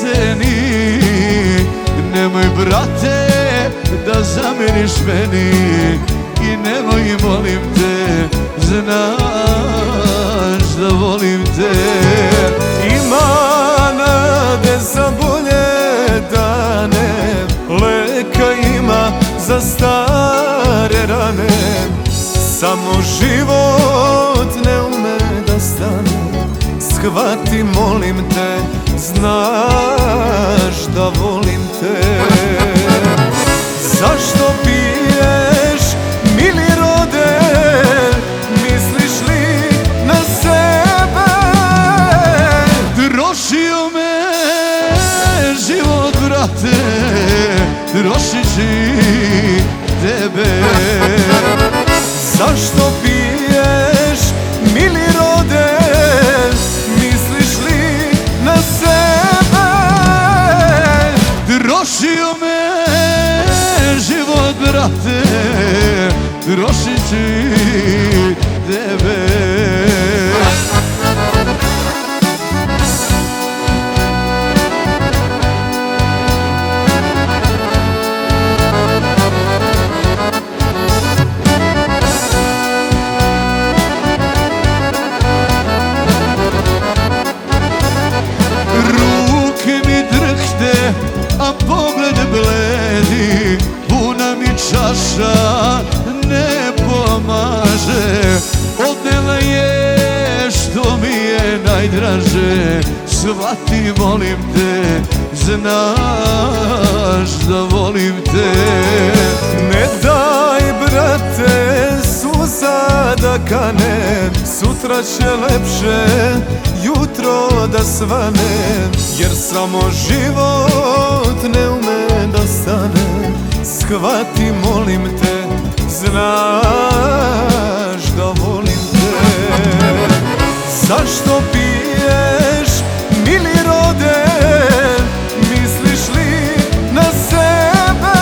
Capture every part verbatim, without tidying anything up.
jeseni. Nemoj brate da zamjeriš meni i nemoj molim te, znaš da volim te. Ima nade za bolje dane, leka ima za stare rane. Samo život ne ume da stane, shvati molim te, znaš da volim te. Zašto piješ, mili rode, misliš li na sebe? Trošio me život, brate, trošit ću tebe. Zašto piješ, mili rode, misliš li na sebe? Trošio me život, brate, trošit ću tebe. A pogled bledi, puna mi čaša ne pomaže. Odnela je što mi je najdraže, shvati molim te, znaš da volim te. Ne daj brate suza da kane, sutra će lepše jutro da svane. Jer samo život ne ume da stane, shvati molim te, znaš da volim te. Zašto piješ, mili rode, misliš li na sebe?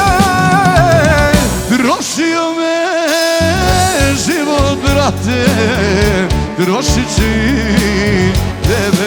Trošio me život, brate, trošit ću tebe.